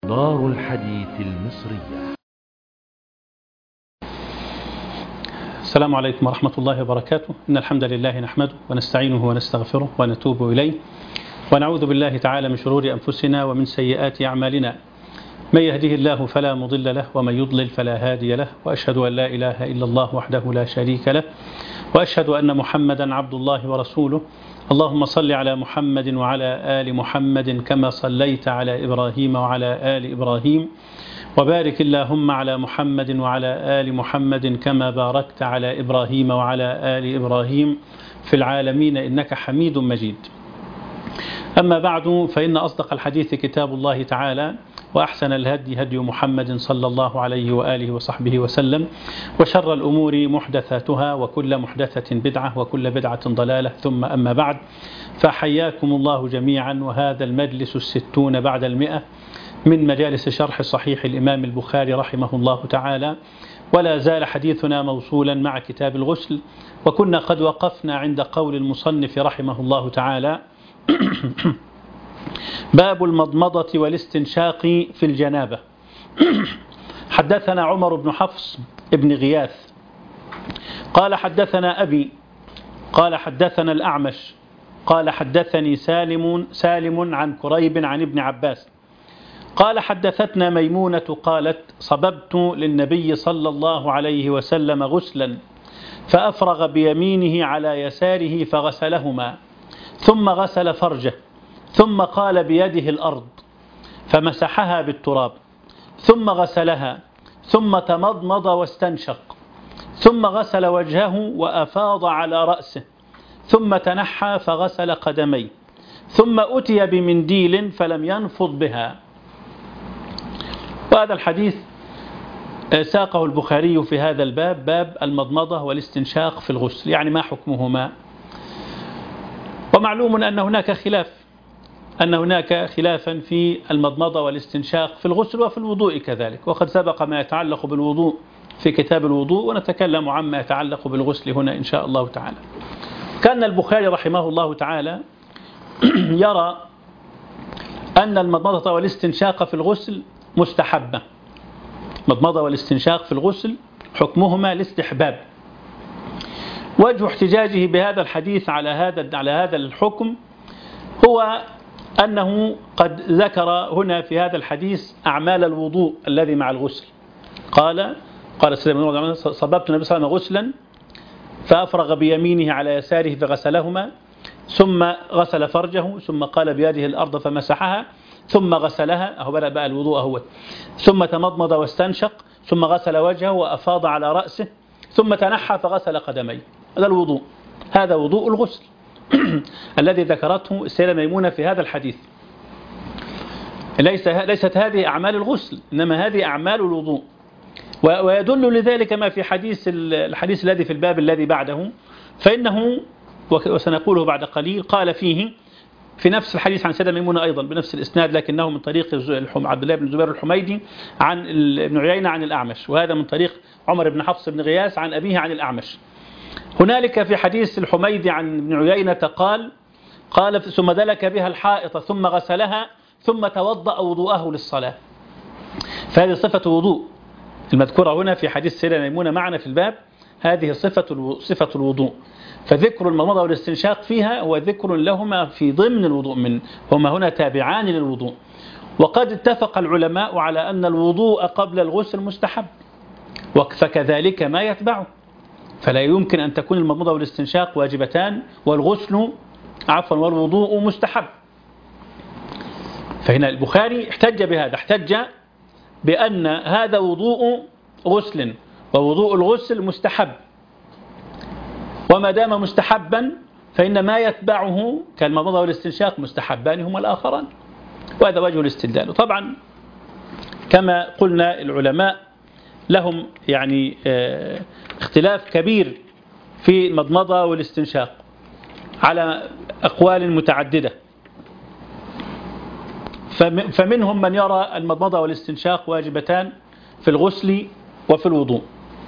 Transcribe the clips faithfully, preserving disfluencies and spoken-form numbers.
دار الحديث المصرية. السلام عليكم ورحمة الله وبركاته. إن الحمد لله نحمده ونستعينه ونستغفره ونتوب إليه ونعوذ بالله تعالى من شرور أنفسنا ومن سيئات أعمالنا. من يهده الله فلا مضل له ومن يضلل فلا هادي له، وأشهد أن لا إله إلا الله وحده لا شريك له، وأشهد أن محمدا عبد الله ورسوله. اللهم صل على محمد وعلى آل محمد كما صليت على إبراهيم وعلى آل إبراهيم، وبارك اللهم على محمد وعلى آل محمد كما باركت على إبراهيم وعلى آل إبراهيم في العالمين إنك حميد مجيد. أما بعد، فإن أصدق الحديث كتاب الله تعالى، وأحسن الهدي هدي محمد صلى الله عليه وآله وصحبه وسلم، وشر الأمور محدثاتها، وكل محدثة بدعة، وكل بدعة ضلالة، ثم أما بعد، فحياكم الله جميعا. وهذا المجلس الستون بعد المئة من مجالس شرح صحيح الإمام البخاري رحمه الله تعالى، ولا زال حديثنا موصولا مع كتاب الغسل، وكنا قد وقفنا عند قول المصنف رحمه الله تعالى: باب المضمضة والاستنشاق في الجنابة. حدثنا عمر بن حفص ابن غياث قال حدثنا أبي قال حدثنا الأعمش قال حدثني سالم سالم عن كريب عن ابن عباس قال حدثتنا ميمونة قالت: صببت للنبي صلى الله عليه وسلم غسلا فأفرغ بيمينه على يساره فغسلهما، ثم غسل فرجه، ثم قال بيده الأرض فمسحها بالتراب، ثم غسلها، ثم تمضمض واستنشق، ثم غسل وجهه وأفاض على رأسه، ثم تنحى فغسل قدميه، ثم أتي بمنديل فلم ينفض بها. وهذا الحديث ساقه البخاري في هذا الباب، باب المضمضة والاستنشاق في الغسل، يعني ما حكمهما. ومعلوم أن هناك خلاف أن هناك خلافا في المضمضة والاستنشاق في الغسل وفي الوضوء كذلك، وقد سبق ما يتعلق بالوضوء في كتاب الوضوء، ونتكلم عما يتعلق بالغسل هنا إن شاء الله تعالى. كان البخاري رحمه الله تعالى يرى أن المضمضة والاستنشاق في الغسل مستحبة. المضمضة والاستنشاق في الغسل حكمهما الاستحباب. وجه احتجاجه بهذا الحديث على هذا على هذا الحكم هو أنه قد ذكر هنا في هذا الحديث أعمال الوضوء الذي مع الغسل. قال قال سيدنا: صببت النبي صلى الله عليه وسلم غسلا فأفرغ بيمينه على يساره فغسلهما، ثم غسل فرجه، ثم قال بيده الأرض فمسحها، ثم غسلها، أهو بدأ بقى الوضوء أهو، ثم تمضمض واستنشق، ثم غسل وجهه وأفاض على رأسه، ثم تنحى فغسل قدميه. هذا الوضوء، هذا وضوء الغسل الذي ذكرته السيدة ميمونة في هذا الحديث. ليس ليست هذه أعمال الغسل، إنما هذه أعمال الوضوء. ويدل لذلك ما في حديث الحديث الذي في الباب الذي بعده، فإنه وسنقوله بعد قليل قال فيه في نفس الحديث عن السيدة ميمونة أيضا بنفس الإسناد، لكنه من طريق عبد الله بن الزبير الحميدي عن ابن عيينة عن الأعمش، وهذا من طريق عمر بن حفص بن غياث عن أبيه عن الأعمش. هنالك في حديث الحميدي عن ابن عيينة قال قال ثم دلك بها الحائط ثم غسلها ثم توضأ وضوءه للصلاة. فهذه صفة وضوء المذكورة هنا في حديث السيدة ميمونة معنا في الباب، هذه صفة صفة الوضوء. فذكر المضمضة والاستنشاق فيها هو ذكر لهما في ضمن الوضوء، من هما هنا تابعان للوضوء. وقد اتفق العلماء على أن الوضوء قبل الغسل مستحب، فكذلك ما يتبعه، فلا يمكن أن تكون المضمضة والاستنشاق واجبتان والغسل عفوا والوضوء مستحب. فهنا البخاري احتج بهذا، احتج بأن هذا وضوء غسل، ووضوء الغسل مستحب، وما دام مستحبا فإن ما يتبعه كالمضمضة والاستنشاق مستحبان هما الآخران. وهذا وجه الاستدلال. وطبعا كما قلنا العلماء لهم يعني اه اختلاف كبير في المضمضة والاستنشاق على أقوال متعددة. فمنهم من يرى المضمضة والاستنشاق واجبتان في الغسل وفي الوضوء.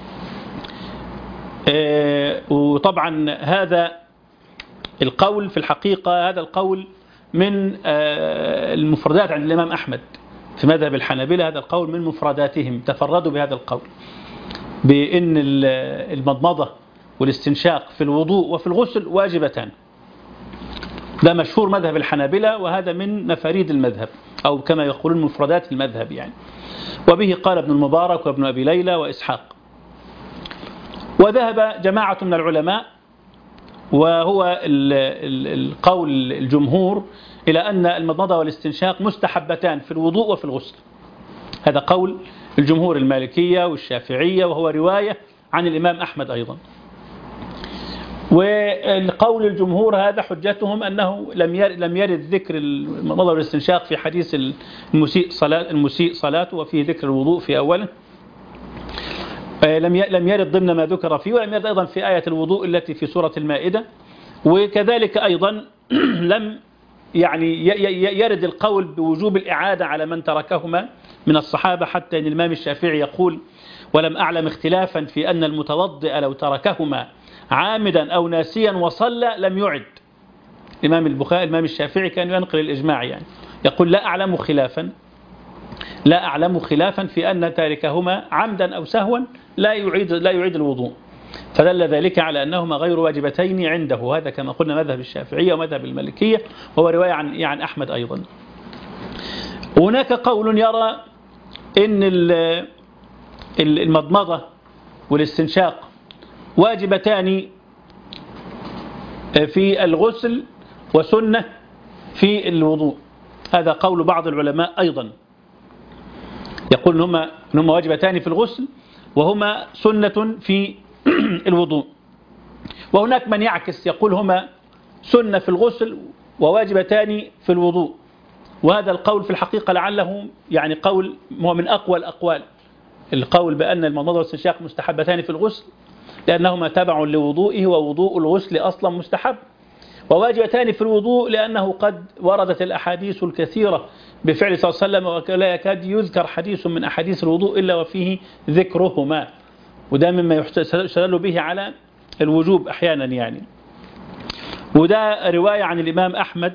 وطبعا هذا القول في الحقيقة هذا القول من المفردات عند الإمام أحمد، في مذهب الحنابلة هذا القول من مفرداتهم، تفردوا بهذا القول بأن المضمضة والاستنشاق في الوضوء وفي الغسل واجبتان. ده مشهور مذهب الحنابلة، وهذا من مفاريد المذهب أو كما يقولون مفردات المذهب يعني. وبه قال ابن المبارك وابن أبي ليلى وإسحاق. وذهب جماعة من العلماء وهو القول الجمهور إلى أن المضمضة والاستنشاق مستحبتان في الوضوء وفي الغسل. هذا قول الجمهور المالكية والشافعية، وهو رواية عن الإمام أحمد أيضا. والقول الجمهور هذا حجتهم أنه لم يرد ذكر المضمضة والاستنشاق في حديث المسيء صلاة المسيء صلاته، وفيه ذكر الوضوء في أوله. لم لم يرد ضمن ما ذكر فيه، ولم يرد أيضا في آية الوضوء التي في سورة المائدة. وكذلك أيضا لم يعني يرد القول بوجوب الإعادة على من تركهما من الصحابة، حتى أن الإمام الشافعي يقول: ولم أعلم اختلافا في أن المتوضئ لو تركهما عامدا أو ناسيا وصلى لم يعد. الإمام البخاري الإمام الشافعي كان ينقل الإجماع يعني، يقول: لا أعلم خلافا لا أعلم خلافا في أن تاركهما عمدا أو سهوا لا يعيد لا يعيد الوضوء، فدل ذلك على أنهما غير واجبتين عنده. هذا كما قلنا مذهب الشافعية ومذهب المالكية، وهو رواية عن عن أحمد أيضا. هناك قول يرى أن المضمضة والاستنشاق واجبتان في الغسل وسنة في الوضوء. هذا قول بعض العلماء أيضا، يقول أنهما أنهما واجبتان في الغسل وهما سنة في الوضوء. وهناك من يعكس يقول هما سنة في الغسل وواجبتان في الوضوء. وهذا القول في الحقيقة لعله يعني قول هو من أقوى الأقوال، القول بأن المضمضة والاستنشاق مستحبتان في الغسل لأنهما تبع لوضوئه، ووضوء الغسل أصلا مستحب، وواجبتان في الوضوء لأنه قد وردت الأحاديث الكثيرة بفعل صلى الله عليه وسلم، ولا يكاد يذكر حديث من أحاديث الوضوء إلا وفيه ذكرهما، وده مما يستدل به على الوجوب أحيانا يعني. وده رواية عن الإمام أحمد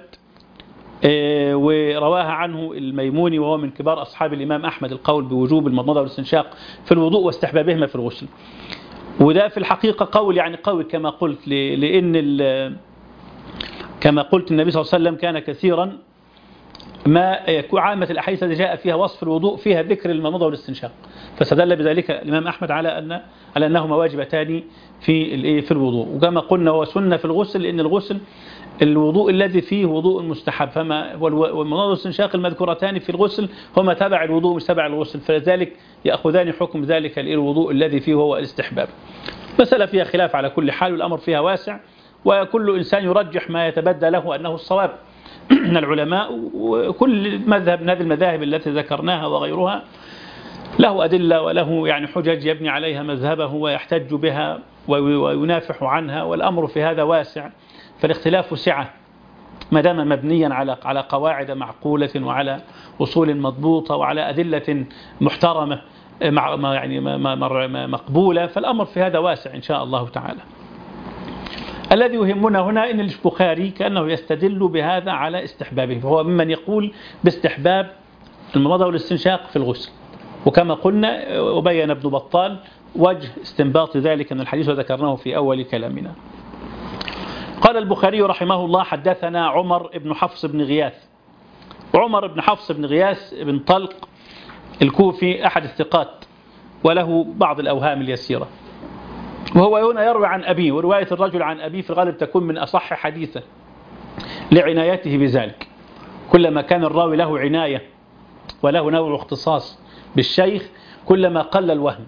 ورواها عنه الميموني، وهو من كبار أصحاب الإمام أحمد، القول بوجوب المضمضة والاستنشاق في الوضوء واستحبابهما في الغسل. وده في الحقيقة قول يعني قوي كما قلت، لأن كما قلت النبي صلى الله عليه وسلم كان كثيرا ما عامة الأحاديث التي جاء فيها وصف الوضوء فيها ذكر المضمضة والاستنشاق، فاستدل بذلك الإمام أحمد على أن على أنهما واجبتان في في الوضوء. وكما قلنا هو سنة في الغسل، لأن الغسل الوضوء الذي فيه وضوء مستحب، فما والمضمضة والاستنشاق المذكورتان في الغسل هما تبع الوضوء مش تبع الغسل، فلذلك يأخذان حكم ذلك الوضوء الذي فيه هو الاستحباب. مسألة فيها خلاف على كل حال، والأمر فيها واسع، وكل إنسان يرجح ما يتبدى له أنه الصواب من العلماء. وكل مذهب من هذه المذاهب التي ذكرناها وغيرها له أدلة وله يعني حجج يبني عليها مذهبه ويحتج بها وينافح عنها، والأمر في هذا واسع، فالاختلاف سعة ما دام مبنيا على على قواعد معقولة وعلى أصول مضبوطة وعلى أدلة محترمة مع يعني مقبولة، فالأمر في هذا واسع إن شاء الله تعالى. الذي يهمنا هنا أن البخاري كأنه يستدل بهذا على استحبابه، فهو ممن يقول باستحباب المضمضة والاستنشاق في الغسل. وكما قلنا وبين ابن بطال وجه استنباط ذلك من الحديث وذكرناه في أول كلامنا. قال البخاري رحمه الله: حدثنا عمر بن حفص بن غياث. وعمر بن حفص بن غياث بن طلق الكوفي أحد الثقات، وله بعض الأوهام اليسيرة، وهو هنا يروي عن أبيه، ورواية الرجل عن أبيه في الغالب تكون من أصح حديثه لعنايته بذلك. كلما كان الراوي له عناية وله نوع اختصاص بالشيخ كلما قل الوهم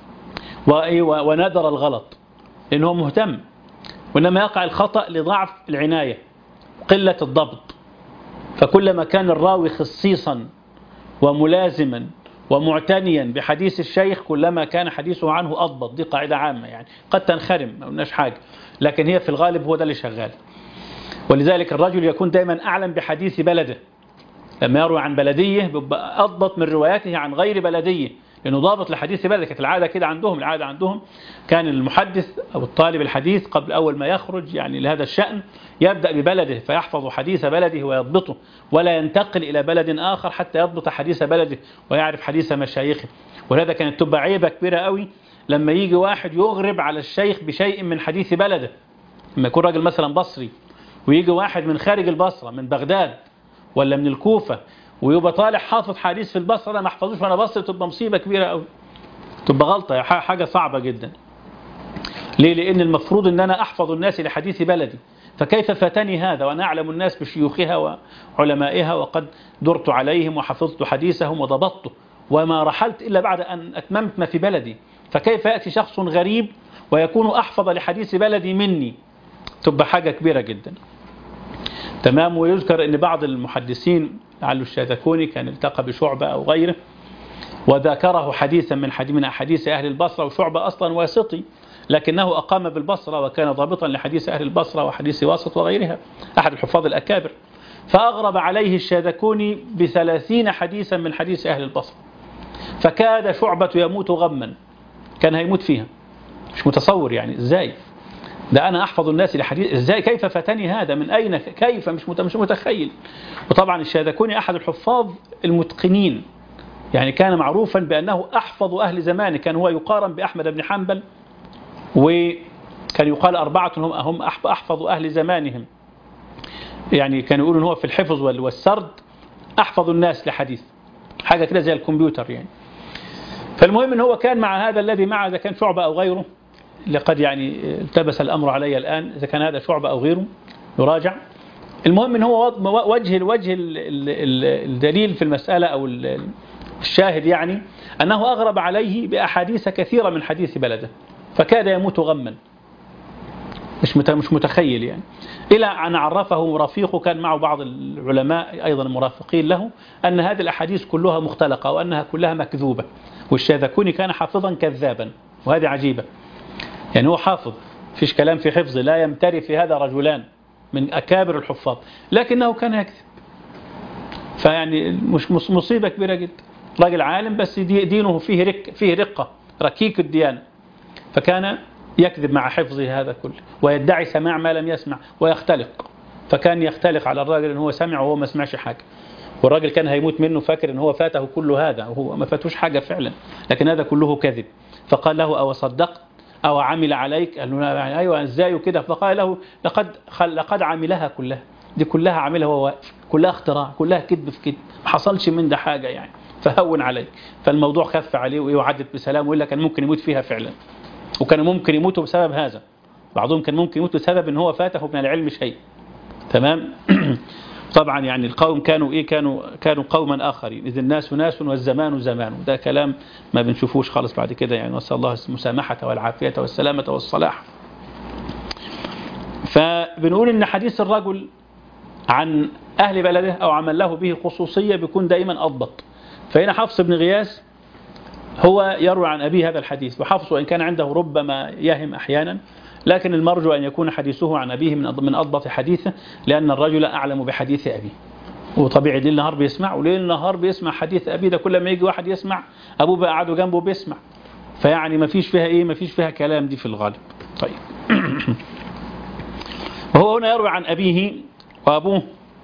ونادر الغلط، لأنه مهتم، وإنما يقع الخطأ لضعف العناية قلة الضبط. فكلما كان الراوي خصيصا وملازما ومعتنيا بحديث الشيخ كلما كان حديثه عنه أضبط. دي قاعدة عامة يعني، قد تنخرم ما قلناش حاجة، لكن هي في الغالب هو ده اللي شغال. ولذلك الرجل يكون دائما أعلم بحديث بلده، لما يروي عن بلديه بيبقى أضبط من رواياته عن غير بلديه، لأنه ضابط لحديث بلده. كانت العادة كده عندهم، العادة عندهم كان المحدث أو الطالب الحديث قبل أول ما يخرج يعني لهذا الشأن يبدأ ببلده فيحفظ حديث بلده ويضبطه، ولا ينتقل إلى بلد آخر حتى يضبط حديث بلده ويعرف حديث مشايخه. ولهذا كانت تبقى عيبة كبيرة قوي لما يجي واحد يغرب على الشيخ بشيء من حديث بلده. لما يكون راجل مثلا بصري ويجي واحد من خارج البصرة من بغداد ولا من الكوفة ويبقى طالع حافظ حديث في البصرة أنا ما احفظوش وأنا بصري، تبقى مصيبة كبيرة قوي، تبقى غلطة، حاجة صعبة جدا. ليه؟ لأن المفروض أن أنا أحفظ الناس لحديث بلدي، فكيف فاتني هذا وأنا أعلم الناس بشيوخها وعلمائها وقد درت عليهم وحفظت حديثهم وضبطته وما رحلت إلا بعد أن أتممت ما في بلدي، فكيف يأتي شخص غريب ويكون أحفظ لحديث بلدي مني؟ تبقى حاجة كبيرة جدا. تمام. ويذكر أن بعض المحدثين لعله الشاذكوني كان التقى بشعبة أو غيره وذكره حديثا من حديث من أحاديث أهل البصرة، وشعبة أصلا واسطي لكنه أقام بالبصرة وكان ضابطا لحديث أهل البصرة وحديث واسط وغيرها، أحد الحفاظ الأكابر. فأغرب عليه الشاذكوني بثلاثين حديثا من حديث أهل البصرة، فكاد شعبة يموت غما، كان هيموت فيها، مش متصور يعني إزاي ده أنا أحفظ الناس لحديث، إزاي كيف فاتني هذا من أين كيف مش مش متخيل. وطبعا الشاذكوني أحد الحفاظ المتقنين، يعني كان معروفا بأنه أحفظ أهل زمانه، كان هو يقارن بأحمد بن حنبل، وكان يقال أربعة هم هم أحفظ أهل زمانهم، يعني كانوا يقولون هو في الحفظ والسرد أحفظ الناس لحديث، حاجة كده زي الكمبيوتر يعني. فالمهم أنه هو كان مع هذا الذي معه، إذا كان شعبة أو غيره، لقد يعني التبس الأمر علي الآن إذا كان هذا شعبة أو غيره يراجع. المهم أنه هو وجه الوجه الدليل في المسألة أو الشاهد يعني أنه أغرب عليه بأحاديث كثيرة من حديث بلده، فكاد يموت غما، مش مش متخيل يعني. إلى أن عرفه رفيقه كان معه بعض العلماء أيضا المرافقين له أن هذه الأحاديث كلها مختلقة وأنها كلها مكذوبة، والشاذكوني كان حافظا كذابا، وهذه عجيبة. يعني هو حافظ، فيش كلام في حفظه، لا يمتري في هذا رجلان من أكابر الحفاظ، لكنه كان يكذب. فيعني مش مصيبة كبيرة جدا، راجل عالم بس دينه فيه رق فيه رقة ركيك الديانة، فكان يكذب مع حفظه هذا كله ويدعي سماع ما لم يسمع ويختلق. فكان يختلق على الراجل ان هو سمع وهو ما سمعش حاجة، والراجل كان هيموت منه فاكر ان هو فاته كل هذا وهو ما فاتوش حاجة فعلا، لكن هذا كله كذب. فقال له أو صدقت أو عمل عليك؟ قال له يعني أيوة ازاي وكده؟ فقال له لقد لقد عملها كلها، دي كلها عملها هو واقف، كلها اختراع، كلها كذب في كذب، ما حصلش من ده حاجة يعني، فهون عليه. فالموضوع خف عليه وعدت بسلام، وإلا كان ممكن يموت فيها فعلا، وكان ممكن يموتوا بسبب هذا، بعضهم كان ممكن يموت بسبب ان هو فاته من العلم شيء. تمام. طبعا يعني القوم كانوا ايه كانوا كانوا قوما اخرين، اذ الناس ناس والزمان زمان، ده كلام ما بنشوفوش خالص بعد كده يعني، نسال الله المسامحه والعافيه والسلامه والصلاح. فبنقول ان حديث الرجل عن اهل بلده او عمن له به خصوصيه بيكون دائما اضبط. فهنا حفص بن غياث هو يروي عن أبيه هذا الحديث، وحفص وإن كان عنده ربما يهم أحيانا، لكن المرجو أن يكون حديثه عن أبيه من أضبط حديثه، لأن الرجل أعلم بحديث أبيه، وطبيعي ليل نهار بيسمع، وليل نهار بيسمع حديث أبيه، ده كل ما يجي واحد يسمع أبوه بقى قاعد جنبه بيسمع، فيعني ما فيش فيها إيه ما فيش فيها كلام دي في الغالب. طيب. وهو هنا يروي عن أبيه وأبوه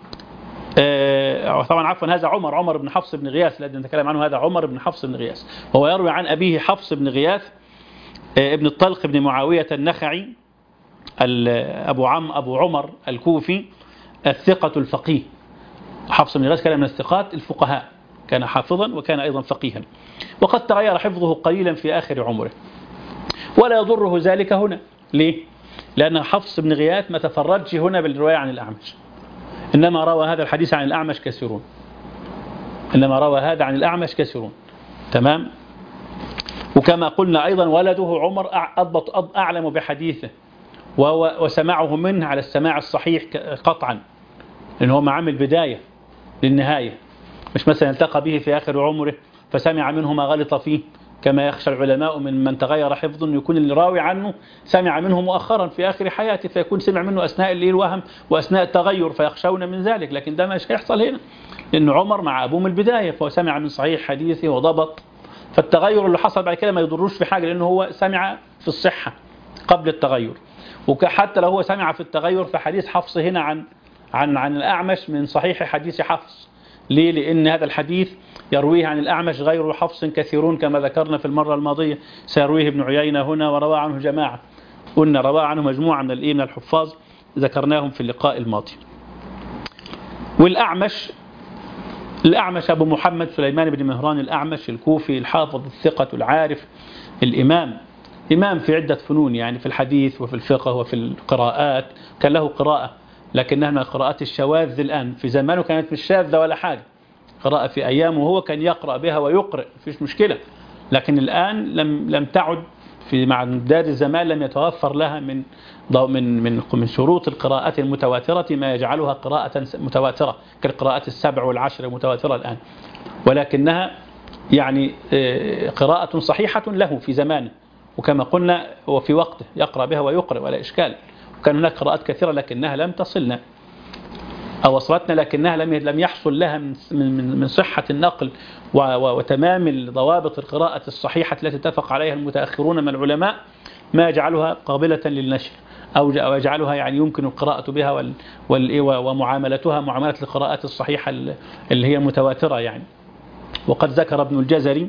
آه طبعا عفوا هذا عمر عمر بن حفص بن غياث الذي نتكلم عنه، هذا عمر بن حفص بن غياث، وهو يروي عن أبيه حفص بن غياث آه ابن الطلق بن معاوية النخعي أبو عم أبو عمر الكوفي الثقة الفقيه. حفص بن غياث كان من الثقات الفقهاء، كان حافظا وكان أيضا فقيها، وقد تغير حفظه قليلا في آخر عمره، ولا يضره ذلك هنا. ليه؟ لأن حفص بن غياث ما تفردش هنا بالرواية عن الأعمش، إنما روى هذا الحديث عن الأعمش كثيرون، إنما روى هذا عن الأعمش كثيرون. تمام. وكما قلنا أيضا ولده عمر أضبط أعلم بحديثه وسماعه منه على السماع الصحيح قطعا، لأنه ما عمل بداية للنهاية، مش مثلا التقى به في آخر عمره فسمع منه ما غلط فيه، كما يخشى العلماء من من تغير حفظه يكون اللي راوي عنه سمع منه مؤخرا في آخر حياته، فيكون سمع منه أثناء اللي الوهم وأثناء التغير، فيخشون من ذلك. لكن ده مش هيحصل هنا، لأن عمر مع أبوه من البداية، فهو سمع من صحيح حديثه وضبط فالتغير اللي حصل بعد كده ما يضروش في حاجة، لأنه هو سمع في الصحة قبل التغير. وحتى لو هو سمع في التغير فحديث حفص هنا عن عن عن الأعمش من صحيح حديث حفص. ليه؟ لأن هذا الحديث يرويه عن الأعمش غير حفص كثيرون كما ذكرنا في المرة الماضية، سيرويه ابن عيينة هنا وروى عنه جماعة، قلنا روى عنه مجموعة من الإيه من الحفاظ ذكرناهم في اللقاء الماضي. والأعمش الأعمش أبو محمد سليمان بن مهران الأعمش الكوفي الحافظ الثقة العارف الإمام، إمام في عدة فنون يعني في الحديث وفي الفقه وفي القراءات، كان له قراءة لكنها من القراءات الشواذ. الآن في زمانه كانت مش شاذة ولا حاجة، قراءة في أيامه وهو كان يقرأ بها ويقرأ مفيش مشكلة، لكن الآن لم لم تعد في مع امتداد الزمان لم يتوفر لها من من من من شروط القراءات المتواترة ما يجعلها قراءة متواترة كالقراءات السبع والعشر متواترة الآن، ولكنها يعني قراءة صحيحة له في زمانه، وكما قلنا هو في وقته يقرأ بها ويقرأ ولا إشكال. وكان هناك قراءات كثيرة لكنها لم تصلنا أو وصلتنا، لكنها لم لم يحصل لها من من من صحة النقل وتمام ضوابط القراءة الصحيحة التي اتفق عليها المتأخرون من العلماء ما يجعلها قابلة للنشر أو يجعلها يعني يمكن القراءة بها وال وال ومعاملتها معاملة القراءات الصحيحة اللي هي متواترة يعني. وقد ذكر ابن الجزري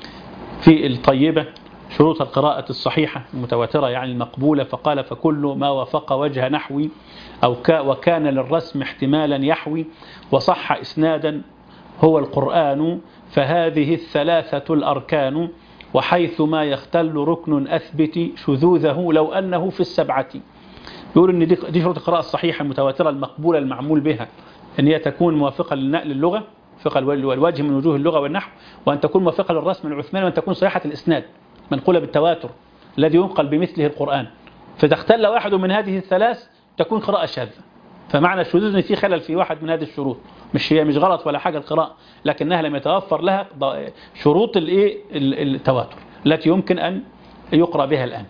في الطيبة شروط القراءة الصحيحة المتواترة يعني المقبولة، فقال: فكل ما وافق وجه نحوي أو وكان للرسم احتمالا يحوي وصح إسنادا هو القرآن، فهذه الثلاثة الأركان، وحيث ما يختل ركن أثبت شذوذه لو أنه في السبعة. يقول أن دي شروط القراءة الصحيحة المتواترة المقبولة المعمول بها، أن هي تكون موافقة للنقل اللغة موافقة والوجه من وجوه اللغة والنحو، وأن تكون موافقة للرسم العثماني، وأن تكون صحيحة الإسناد منقولة بالتواتر الذي ينقل بمثله القرآن. فتختل واحد من هذه الثلاث تكون قراءة شاذة. فمعنى الشذوذ ان في خلل في واحد من هذه الشروط، مش هي مش غلط ولا حاجة القراءة، لكنها لم يتوفر لها شروط الايه التواتر التي يمكن أن يقرأ بها الآن.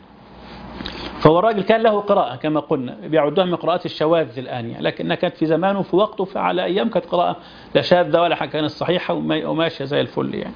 فهو الراجل كان له قراءة كما قلنا بيعدها من قراءات الشواذ الآنية، لكنها كانت في زمانه في وقته فعلى أيام كانت قراءة لا شاذة ولا حاجة، كانت صحيحة وماشية زي الفل يعني،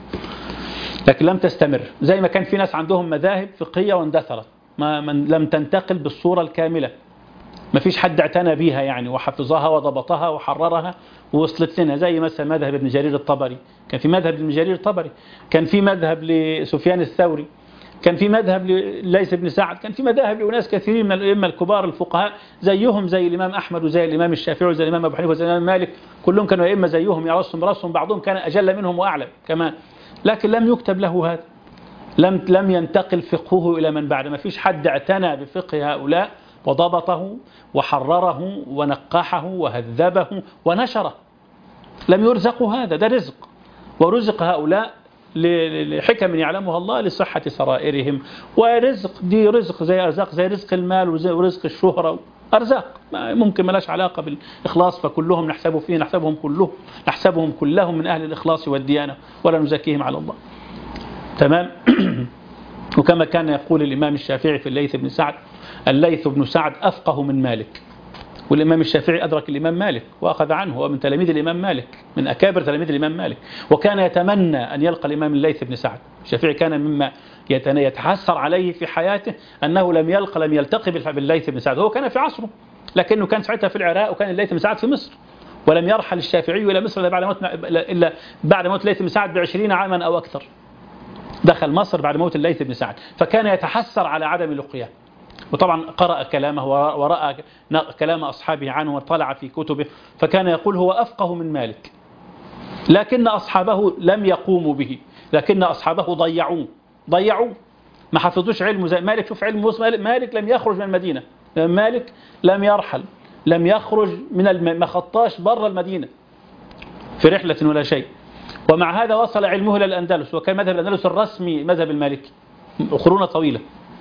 لكن لم تستمر. زي ما كان في ناس عندهم مذاهب فقهية واندثرت ما من لم تنتقل بالصورة الكاملة، ما فيش حد اعتنى بيها يعني وحفظها وضبطها وحررها ووصلت لنا، زي مثلا مذهب ابن جرير الطبري، كان في مذهب ابن جرير الطبري، كان في مذهب لسفيان الثوري، كان في مذهب لليث بن سعد، كان في مذاهب لناس كثيرين من الائمه الكبار الفقهاء زيهم زي الامام احمد وزي الامام الشافعي وزي الامام ابو حنيفه وزي الامام مالك، كلهم كانوا ائمه زيهم يرسم براسهم، بعضهم كان اجل منهم واعلم كمان، لكن لم يكتب له هذا، لم لم ينتقل فقهه الى من بعد، ما فيش حد اعتنى بفقه هؤلاء وضبطه وحرره ونقحه وهذبه ونشره. لم يرزقوا هذا، ده رزق، ورزق هؤلاء لحكم يعلمها الله لصحة سرائرهم، ورزق دي رزق زي أرزاق زي رزق المال ورزق الشهرة، أرزاق ممكن ملاش علاقة بالإخلاص، فكلهم نحسب فيه نحسبهم كلهم نحسبهم كلهم من أهل الإخلاص والديانة ولا نزكيهم على الله. تمام. وكما كان يقول الإمام الشافعي في الليث بن سعد: الليث بن سعد أفقه من مالك. والإمام الشافعي أدرك الإمام مالك وأخذ عنه، هو من تلاميذ الإمام مالك، من أكابر تلاميذ الإمام مالك، وكان يتمنى أن يلقى الإمام الليث بن سعد. الشافعي كان مما يتحسر عليه في حياته أنه لم يلقى لم يلتقي بالليث بن سعد، هو كان في عصره لكنه كان ساعتها في العراق، وكان الليث بن سعد في مصر، ولم يرحل الشافعي إلى مصر إلا بعد موت إلا بعد موت الليث بن سعد بعشرين عاما أو أكثر. دخل مصر بعد موت الليث بن سعد، فكان يتحسر على عدم لقياه. وطبعا قرأ كلامه ورأى كلام أصحابه عنه وطلع في كتبه، فكان يقول هو أفقه من مالك، لكن أصحابه لم يقوموا به، لكن أصحابه ضيعوه ضيعوه ما حفظوش علمه زي مالك. شوف علم مالك لم يخرج من المدينة، مالك لم يرحل، لم يخرج من الم... ما خطاش بره المدينة في رحلة ولا شيء، ومع هذا وصل علمه إلى الأندلس، وكان مذهب الأندلس الرسمي مذهب المالكي قرون طويلة.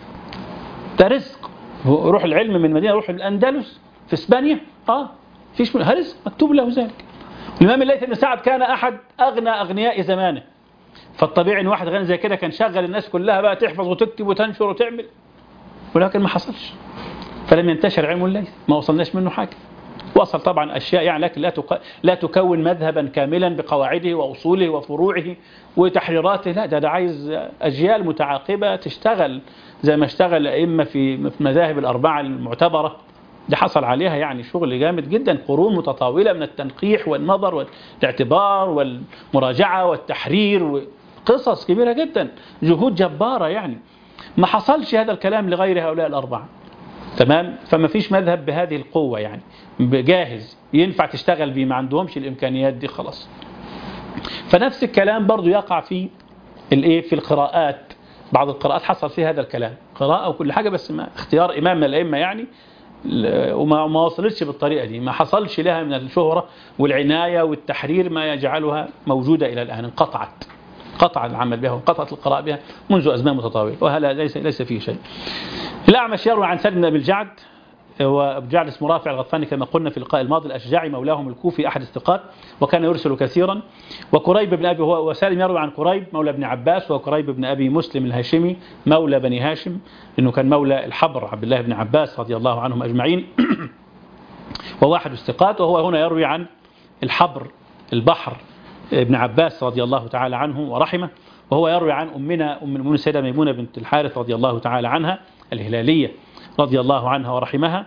ده رزق، روح العلم من مدينة روح الأندلس في إسبانيا، آه فيش منها رزق مكتوب له ذلك. الإمام الليث بن سعد كان أحد أغنى أغنياء زمانه، فالطبيعي إن واحد غني زي كده كان شغل الناس كلها بقى تحفظ وتكتب وتنشر وتعمل، ولكن ما حصلش، فلم ينتشر علم الليث، ما وصلناش منه حاجة. وصل طبعا أشياء يعني، لكن لا لا تكون مذهبا كاملا بقواعده وأصوله وفروعه وتحريراته، لا ده, ده عايز أجيال متعاقبة تشتغل زي ما اشتغل الأئمة في المذاهب الأربعة المعتبرة. ده حصل عليها يعني شغل جامد جدا، قرون متطاولة من التنقيح والنظر والاعتبار والمراجعة والتحرير، وقصص كبيرة جدا، جهود جبارة يعني. ما حصلش هذا الكلام لغير هؤلاء الأربعة، تمام؟ فما فيش مذهب بهذه القوة يعني جاهز ينفع تشتغل بيه، ما عندهمش الإمكانيات دي خلاص. فنفس الكلام برضو يقع في الايه في القراءات. بعض القراءات حصل فيها هذا الكلام، قراءة وكل حاجة، بس ما اختيار إمام من الأئمة يعني، وما ما وصلتش بالطريقة دي، ما حصلش لها من الشهرة والعناية والتحرير ما يجعلها موجودة إلى الآن. انقطعت قطع العمل بها وانقطعت القراءة بها منذ أزمان متطاولة، وهذا ليس ليس فيه شيء. الأعمش يروي عن سالم بن أبي الجعد، وأبو الجعد اسمه رافع الغطفاني كما قلنا في اللقاء الماضي، الأشجعي مولاهم الكوفي أحد الثقات، وكان يرسل كثيرا. وكريب بن أبي هو وسالم يروي عن كريب مولى ابن عباس، وكريب بن أبي مسلم الهاشمي مولى بني هاشم، لأنه كان مولى الحبر عبد الله بن عباس رضي الله عنهم أجمعين، وهو أحد الثقات. وهو هنا يروي عن الحبر البحر ابن عباس رضي الله تعالى عنه ورحمه، وهو يروي عن أمنا أم المؤمنين السيدة ميمونة بنت الحارث رضي الله تعالى عنها الهلالية رضي الله عنها ورحمها،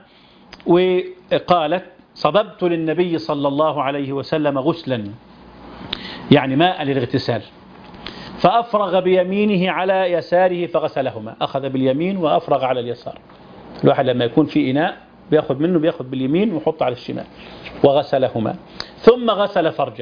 وقالت: صببت للنبي صلى الله عليه وسلم غسلا، يعني ماء للاغتسال، فأفرغ بيمينه على يساره فغسلهما. أخذ باليمين وأفرغ على اليسار. الواحد لما يكون في إناء بياخد منه، بياخد باليمين ويحط على الشمال، وغسلهما. ثم غسل فرجه،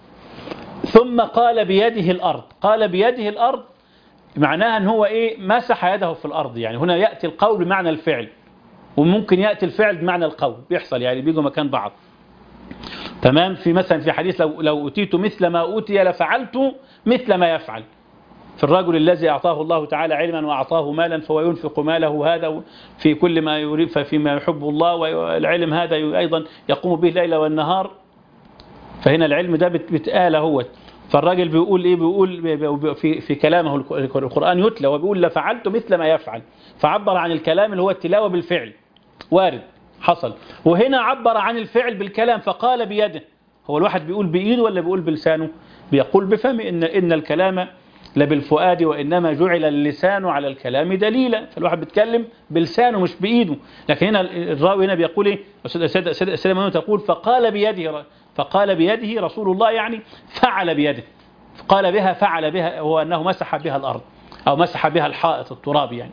ثم قال بيده الأرض. قال بيده الأرض معناها أن هو إيه؟ مسح يده في الأرض. يعني هنا يأتي القول بمعنى الفعل، وممكن يأتي الفعل بمعنى القول، بيحصل يعني بيجوا مكان بعض، تمام؟ في مثلا في حديث: لو لو أوتيت مثل ما أوتي لفعلت مثل ما يفعل. في الرجل الذي أعطاه الله تعالى علما وأعطاه مالا، فهو ينفق ماله هذا في كل ما يريد، فيما يحب الله، والعلم هذا أيضا يقوم به الليل والنهار. فهنا العلم ده بتقال هو. فالراجل بيقول ايه؟ بيقول في في كلامه القرآن يتلى، وبيقول لفعلت مثل ما يفعل، فعبر عن الكلام اللي هو التلاوة بالفعل، وارد حصل. وهنا عبر عن الفعل بالكلام، فقال بيده. هو الواحد بيقول بإيده ولا بيقول بلسانه؟ بيقول بفمه. إن إن الكلام لبالفؤاد وإنما جعل اللسان على الكلام دليلا. فالواحد بيتكلم بلسانه مش بإيده. لكن هنا الراوي هنا بيقول ايه؟ السيدة السيدة تقول: فقال بيده، فقال بيده رسول الله، يعني فعل بيده. قال بها فعل بها، هو أنه مسح بها الأرض أو مسح بها الحائط التراب يعني.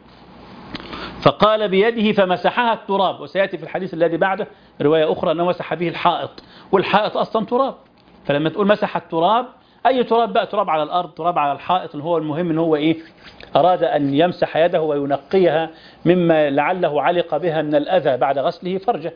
فقال بيده فمسحها التراب. وسيأتي في الحديث الذي بعده رواية أخرى أنه مسح به الحائط، والحائط أصلا تراب. فلما تقول مسح التراب، أي تراب بقى؟ تراب على الأرض، تراب على الحائط، اللي هو المهم أنه هو إيه؟ أراد أن يمسح يده وينقيها مما لعله علق بها من الأذى بعد غسله فرجه.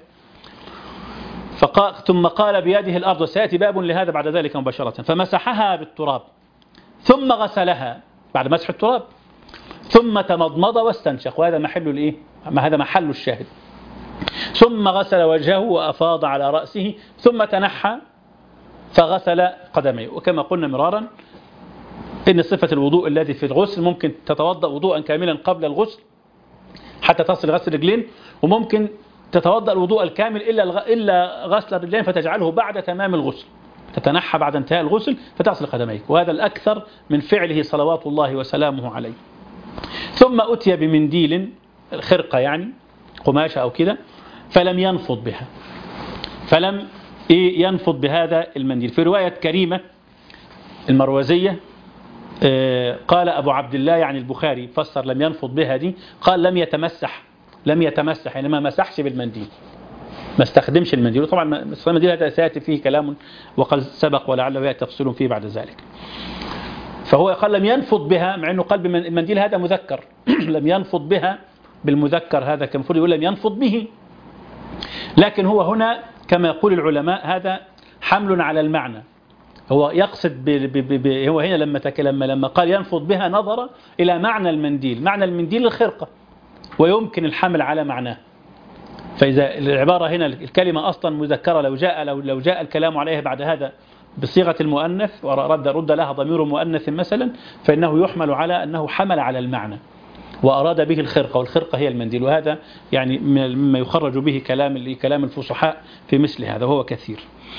فقال ثم قال بيده الأرض، وسيأتي باب لهذا بعد ذلك مباشرة. فمسحها بالتراب ثم غسلها بعد مسح التراب، ثم تمضمض واستنشق. وهذا محل الإيه؟ هذا محل الشاهد. ثم غسل وجهه وأفاض على رأسه، ثم تنحى فغسل قدميه. وكما قلنا مرارا إن صفة الوضوء الذي في الغسل ممكن تتوضأ وضوءا كاملا قبل الغسل حتى تصل غسل الرجلين، وممكن تتوضأ الوضوء الكامل إلا إلا غسل الرجلين فتجعله بعد تمام الغسل، تتنحى بعد انتهاء الغسل فتغسل قدميك. وهذا الأكثر من فعله صلوات الله وسلامه عليه. ثم أتي بمنديل، خرقة يعني قماشة أو كده، فلم ينفض بها، فلم ينفض بهذا المنديل. في رواية كريمة المروزية قال أبو عبد الله يعني البخاري فسر لم ينفض بها دي، قال لم يتمسح، لم يتمسح يعني ما مسحش بالمنديل، ما استخدمش المنديل. وطبعا المنديل هذا سيأتي فيه كلام وقد سبق ولعله يأتي تفصيل فيه بعد ذلك. فهو قال لم ينفض بها، مع أنه قال المنديل هذا مذكر لم ينفض بها بالمذكر، هذا كان المفروض يقول لم ينفض به. لكن هو هنا كما يقول العلماء هذا حمل على المعنى. هو يقصد ب ب ب ب هو هنا لما تكلم لما قال ينفض بها نظر إلى معنى المنديل، معنى المنديل الخرقة، ويمكن الحمل على معناه. فإذا العبارة هنا الكلمة أصلا مذكرة، لو جاء لو لو جاء الكلام عليها بعد هذا بصيغة المؤنث ورد رد لها ضمير مؤنث مثلا، فإنه يحمل على أنه حمل على المعنى. وأراد به الخرقة، والخرقة هي المنديل، وهذا يعني مما يخرج به كلام كلام الفصحاء في مثل هذا وهو كثير.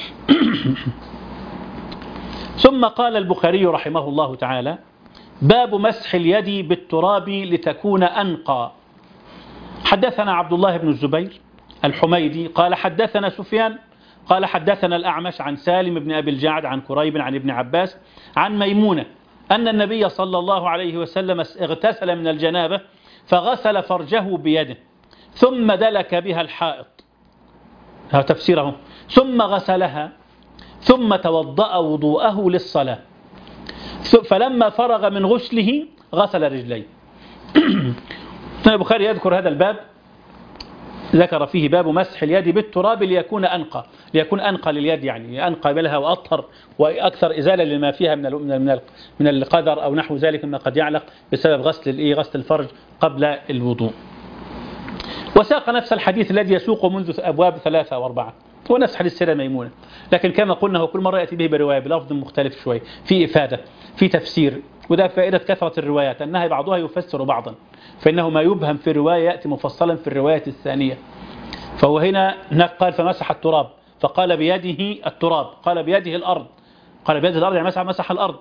ثم قال البخاري رحمه الله تعالى: باب مسح اليد بالتراب لتكون أنقى. حدثنا عبد الله بن الزبير الحميدي قال حدثنا سفيان قال حدثنا الأعمش عن سالم بن أبي الجعد عن كريب عن ابن عباس عن ميمونة أن النبي صلى الله عليه وسلم اغتسل من الجنابة فغسل فرجه بيده ثم دلك بها الحائط، هذا تفسيره، ثم غسلها ثم توضأ وضوءه للصلاة، فلما فرغ من غسله غسل رجليه. البخاري يذكر هذا الباب، ذكر فيه باب مسح اليد بالتراب ليكون أنقى، ليكون أنقى لليد، يعني أنقى لها وأطهر وأكثر إزالة لما فيها من من من القدر أو نحو ذلك مما قد يعلق بسبب غسل غسل الفرج قبل الوضوء. وساق نفس الحديث الذي يسوق منذ أبواب ثلاثة أو أربعة، هو نفس حديث السيدة ميمونة، لكن كما قلنا هو كل مرة يأتي به برواية بلفظ مختلف شوي، في إفادة، في تفسير، وده فائدة كثرة الروايات أنها بعضها يفسر بعضا، فإنه ما يبهم في رواية يأتي مفصلا في الرواية الثانية. فهو هنا هناك قال فمسح التراب، فقال بيده التراب، قال بيده الأرض، قال بيده الأرض يعني مسح مسح الأرض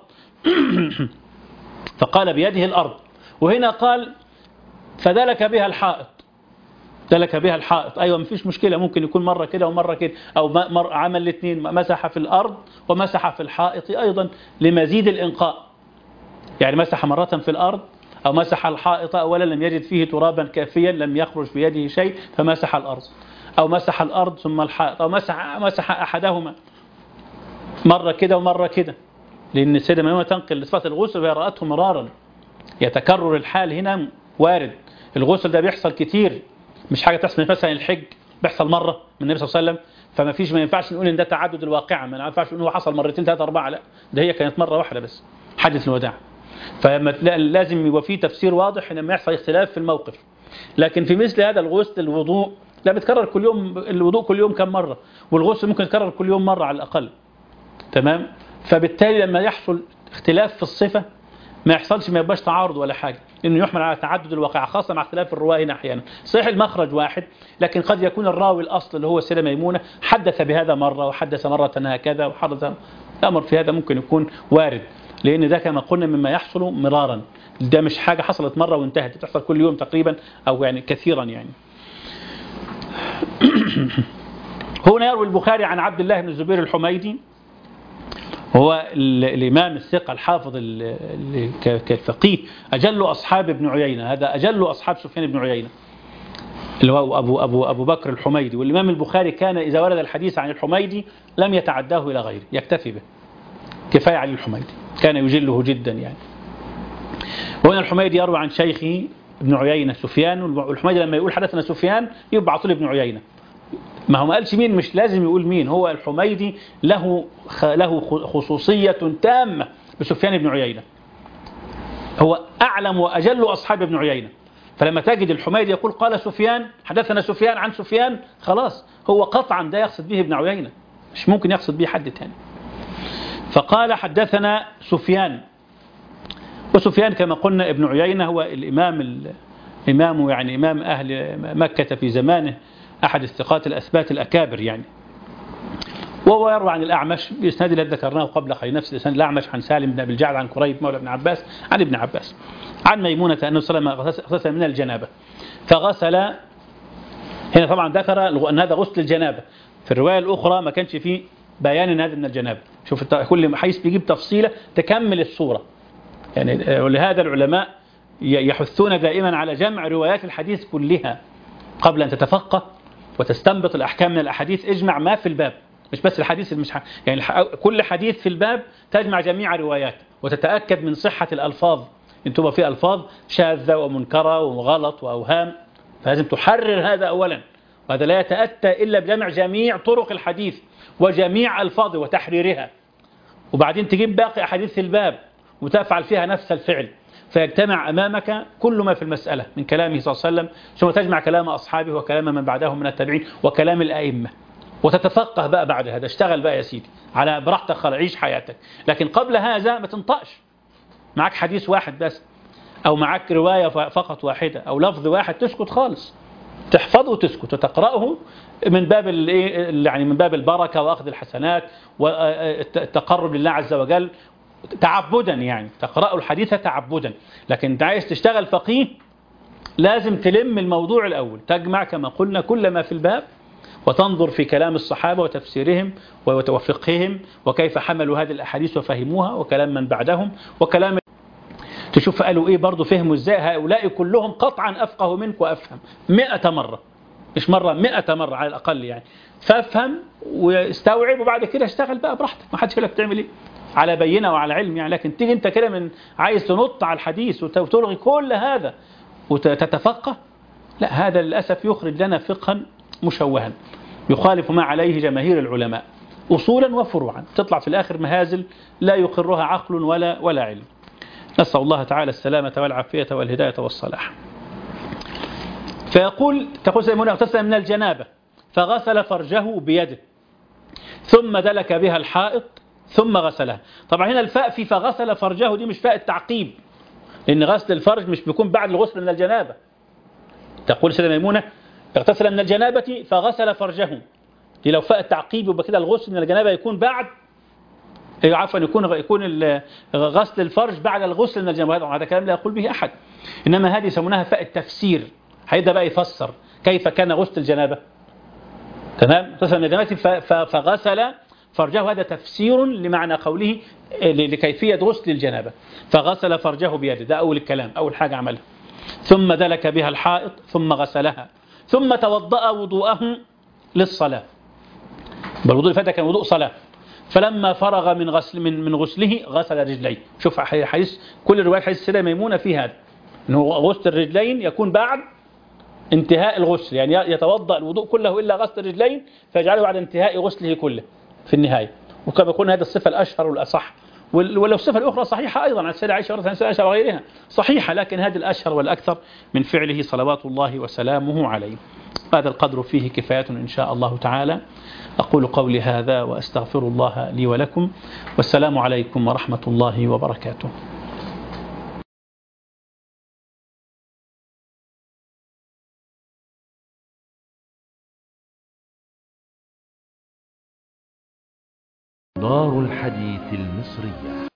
فقال بيده الأرض. وهنا قال فدلك بها الحائط، دلك بها الحائط، أيوة مفيش مشكلة، ممكن يكون مرة كده ومرة كده، أو مر عمل الاثنين، مسح في الأرض ومسح في الحائط أيضا لمزيد الإنقاء، يعني مسح مرة في الأرض أو مسح الحائط، أولا لم يجد فيه ترابا كافيا لم يخرج في يده شيء فمسح الأرض، أو مسح الأرض ثم الحائط، أو مسح مسح أحدهما مرة كده ومرة كده، لأن السيدة ميمونة تنقل صفة الغسل وهي رأته مرارا، يتكرر الحال هنا وارد، الغسل ده بيحصل كتير، مش حاجة تحصل مثلا الحج بيحصل مرة من النبي صلى الله عليه وسلم، فما فيش ما ينفعش نقول إن ده تعدد الواقعة، ما ينفعش نقول هو حصل مرتين ثلاثة أربعة، لا ده هي كانت مرة واحدة بس، حدث الوداع. فلازم يبقى فيه تفسير واضح لما يحصل اختلاف في الموقف. لكن في مثل هذا الغسل الوضوء لا بتكرر كل يوم، الوضوء كل يوم كم مرة، والغسل ممكن يتكرر كل يوم مرة على الأقل، تمام؟ فبالتالي لما يحصل اختلاف في الصفة ما يحصلش، ما يبقاش تعارض ولا حاجة، لأنه يحمل على تعدد الواقع، خاصة مع اختلاف الرواة هنا أحيانا. صحيح المخرج واحد، لكن قد يكون الراوي الأصل اللي هو السيدة ميمونة حدث بهذا مرة وحدث مرة هكذا وحدث، الأمر في هذا ممكن يكون وارد، لأن ده كما قلنا مما يحصل مرارا، ده مش حاجة حصلت مرة وانتهت، تحصل كل يوم تقريبا أو يعني كثيرا يعني. هنا يروي البخاري عن عبد الله بن الزبير الحميدي، هو الإمام الثقة الحافظ كالفقيه، أجل أصحاب ابن عيينة، هذا أجل أصحاب سفيان بن عيينة اللي هو أبو, أبو, أبو بكر الحميدي. والإمام البخاري كان إذا ورد الحديث عن الحميدي لم يتعداه إلى غيره، يكتفي به، كفاية على الحميدي، كان يجله جدا يعني. وهنا الحميدي يروي عن شيخه ابن عيينة سفيان، والحميدي لما يقول حدثنا سفيان يبقى عطول ابن عيينة، ما هو ما قالش مين، مش لازم يقول مين، هو الحميدي له له خصوصية تامة بسفيان بن عيينة، هو أعلم وأجل أصحاب ابن عيينة، فلما تجد الحميدي يقول قال سفيان حدثنا سفيان عن سفيان، خلاص هو قطعا ده يقصد به ابن عيينة، مش ممكن يقصد به حد تاني. فقال حدثنا سفيان، وسفيان كما قلنا ابن عيينة هو الإمام الإمام يعني إمام أهل مكة في زمانه، أحد الثقات الأثبات الأكابر يعني. وهو يروى عن الأعمش بإسناد الذي ذكرناه قبل قليل، نفس الإسناد، الأعمش عن سالم بن أبي الجعد عن كريب مولى ابن عباس عن ابن عباس عن ميمونة أنه صلى الله عليه وسلم غسل من الجنابة فغسل. هنا طبعا ذكر أن هذا غسل الجنابة، في الرواية الأخرى ما كانش فيه بيان أن هذا من الجنابة، شوف كل حيث بيجيب تفصيلة تكمل الصورة يعني. ولهذا العلماء يحثون دائما على جمع روايات الحديث كلها قبل أن تتفقه وتستنبط الأحكام من الأحاديث، اجمع ما في الباب، مش بس الحديث مش ح... يعني كل حديث في الباب تجمع جميع روايات وتتأكد من صحة الألفاظ، إن تبقى في ألفاظ شاذة ومنكرة وغلط وأوهام، فلازم تحرر هذا أولا، وهذا لا يتأتى إلا بجمع جميع طرق الحديث وجميع ألفاظه وتحريرها، وبعدين تجيب باقي أحاديث الباب وتفعل فيها نفس الفعل، فيجتمع أمامك كل ما في المسألة من كلامه صلى الله عليه وسلم، ثم تجمع كلام أصحابه وكلام من بعدهم من التابعين وكلام الأئمة، وتتفقه بقى بعد هذا، اشتغل بقى يا سيدي على براحتك، خلاص عيش حياتك. لكن قبل هذا ما تنطقش، معك حديث واحد بس أو معك رواية فقط واحدة أو لفظ واحد تسكت خالص، تحفظه وتسكت وتقرأه من باب يعني من باب البركة وأخذ الحسنات والتقرب لله عز وجل تعبدا، يعني تقرأ الحديث تعبدا. لكن أنت عايز تشتغل فقيه لازم تلم الموضوع الأول، تجمع كما قلنا كل ما في الباب، وتنظر في كلام الصحابة وتفسيرهم وفقههم وكيف حملوا هذه الأحاديث وفهموها، وكلام من بعدهم، وكلام تشوف قالوا إيه برضو فهموا إزاي. هؤلاء كلهم قطعا أفقه منك وأفهم مئة مرة، مش مرة، مئة مرة على الأقل يعني. فافهم واستوعب وبعد كده اشتغل بقى براحتك، ما حدش يقولك تعمل إيه، على بينة وعلى علم يعني. لكن تيجي أنت كده من عايز تنط على الحديث وتلغي كل هذا وتتفقه، لا، هذا للأسف يخرج لنا فقها مشوها يخالف ما عليه جماهير العلماء أصولا وفروعا، تطلع في الآخر مهازل لا يقرها عقل ولا ولا علم. نسأل الله تعالى السلامة والعافية والهداية والصلاح. فيقول تقول سيمونة اغتسل من الجنابة فغسل فرجه بيده ثم دلك بها الحائط ثم غسلها. طبعا هنا الفاء في فغسل فرجه دي مش فاء التعقيب، لأن غسل الفرج مش بيكون بعد الغسل من الجنابة. تقول سيدة ميمونة اغتسل من الجنابة فغسل فرجه، دي لو فاء التعقيب يبقى كده الغسل من الجنابة يكون بعد، عفوا يكون يكون غسل الفرج بعد الغسل من الجنابة. هذا كلام لا يقول به أحد، إنما هذه يسمونها فاء التفسير، هيدا بقى يفسر كيف كان غسل الجنابة. تمام، غسل من الجنابة فغسل فرجه، هذا تفسير لمعنى قوله لكيفية غسل الجنابة. فغسل فرجه بيده، ده أول الكلام، أول حاجة عملها. ثم دلك بها الحائط ثم غسلها ثم توضأ وضوءه للصلاة. بالوضوء اللي فات كان وضوء صلاة. فلما فرغ من غسل من من غسله غسل رجليه. شوف حديث كل رواية حديث السيدة ميمونة في هذا، انه غسل الرجلين يكون بعد انتهاء الغسل، يعني يتوضأ الوضوء كله إلا غسل الرجلين فيجعله بعد انتهاء غسله كله في النهاية. وكما يكون هذا الصفة الأشهر والأصح، ولو الصفة الأخرى صحيحة أيضا عن السيدة عائشة ورثة عن السيدة عائشة وغيرها صحيحة، لكن هذه الأشهر والأكثر من فعله صلوات الله وسلامه عليه. هذا القدر فيه كفاية إن شاء الله تعالى. أقول قولي هذا وأستغفر الله لي ولكم، والسلام عليكم ورحمة الله وبركاته. دار الحديث المصرية.